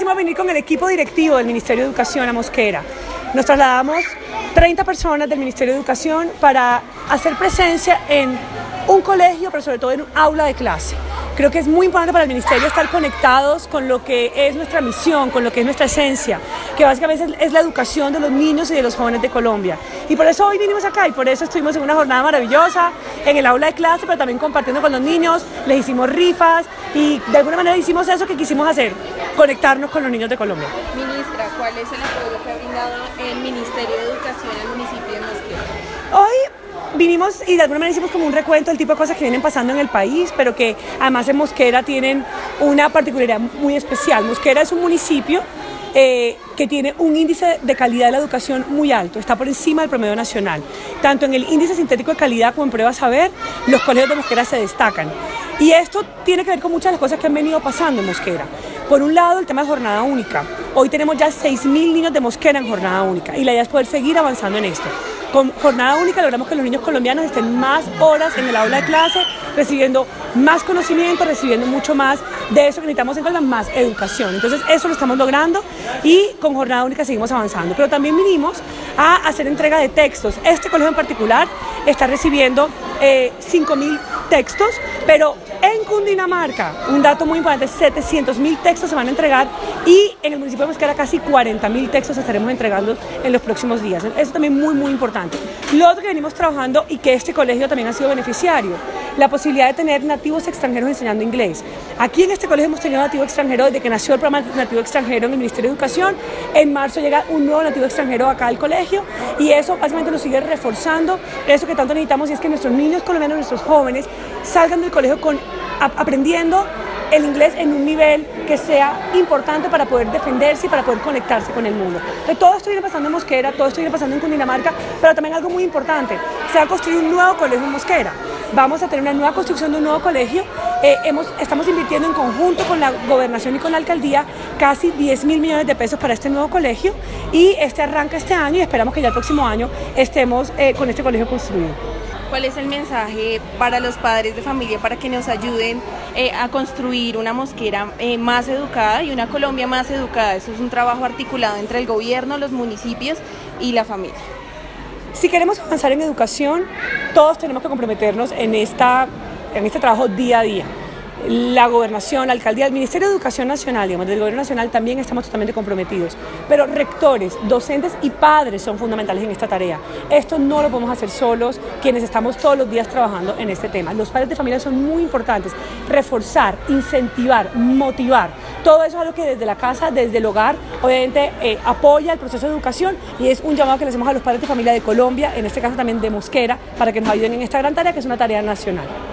decidimos venir con el equipo directivo del Ministerio de Educación a Mosquera. Nos trasladamos 30 personas del Ministerio de Educación para hacer presencia en un colegio, pero sobre todo en un aula de clase. Creo que es muy importante para el Ministerio estar conectados con lo que es nuestra misión, con lo que es nuestra esencia, que básicamente es la educación de los niños y de los jóvenes de Colombia. Y por eso hoy vinimos acá y por eso estuvimos en una jornada maravillosa, en el aula de clase, pero también compartiendo con los niños, les hicimos rifas y de alguna manera hicimos eso que quisimos hacer, conectarnos con los niños de Colombia. Ministra, ¿cuál es el apoyo que ha brindado el Ministerio de Educación al municipio de Mosquera? Hoy vinimos y de alguna manera hicimos como un recuento del tipo de cosas que vienen pasando en el país, pero que además en Mosquera tienen una particularidad muy especial. Mosquera es un municipio que tiene un índice de calidad de la educación muy alto, está por encima del promedio nacional. Tanto en el índice sintético de calidad como en prueba saber, los colegios de Mosquera se destacan. Y esto tiene que ver con muchas de las cosas que han venido pasando en Mosquera. Por un lado, el tema de jornada única. Hoy tenemos ya 6.000 niños de Mosquera en jornada única y la idea es poder seguir avanzando en esto. Con jornada única logramos que los niños colombianos estén más horas en el aula de clase, recibiendo más conocimiento, recibiendo mucho más de eso que necesitamos en Colombia, más educación. Entonces eso lo estamos logrando y con jornada única seguimos avanzando. Pero también vinimos a hacer entrega de textos. Este colegio en particular está recibiendo 5.000 textos, pero en Cundinamarca, un dato muy importante, 700.000 textos se van a entregar y en el municipio de Mosquera casi 40.000 textos estaremos entregando en los próximos días. Eso también muy importante. Lo otro que venimos trabajando y que este colegio también ha sido beneficiario, la posibilidad de tener nativos extranjeros enseñando inglés. Aquí en este colegio hemos tenido nativo extranjero desde que nació el programa nativo extranjero en el Ministerio de Educación. En marzo llega un nuevo nativo extranjero acá al colegio y eso básicamente nos sigue reforzando eso que tanto necesitamos y es que nuestros niños colombianos, nuestros jóvenes salgan del colegio aprendiendo el inglés en un nivel que sea importante para poder defenderse y para poder conectarse con el mundo. Entonces, todo esto viene pasando en Mosquera, todo esto viene pasando en Cundinamarca, pero también algo muy importante, se va a construir un nuevo colegio en Mosquera. Vamos a tener una nueva construcción de un nuevo colegio, estamos invirtiendo en conjunto con la gobernación y con la alcaldía casi 10.000 millones de pesos para este nuevo colegio y este arranca este año y esperamos que ya el próximo año estemos con este colegio construido. ¿Cuál es el mensaje para los padres de familia para que nos ayuden a construir una Mosquera más educada y una Colombia más educada? Eso es un trabajo articulado entre el gobierno, los municipios y la familia. Si queremos avanzar en educación, todos tenemos que comprometernos en este trabajo día a día. La gobernación, la alcaldía, el Ministerio de Educación Nacional, digamos, del gobierno nacional también estamos totalmente comprometidos. Pero rectores, docentes y padres son fundamentales en esta tarea. Esto no lo podemos hacer solos, quienes estamos todos los días trabajando en este tema. Los padres de familia son muy importantes. Reforzar, incentivar, motivar. Todo eso es algo que desde la casa, desde el hogar, obviamente apoya el proceso de educación y es un llamado que le hacemos a los padres de familia de Colombia, en este caso también de Mosquera, para que nos ayuden en esta gran tarea que es una tarea nacional.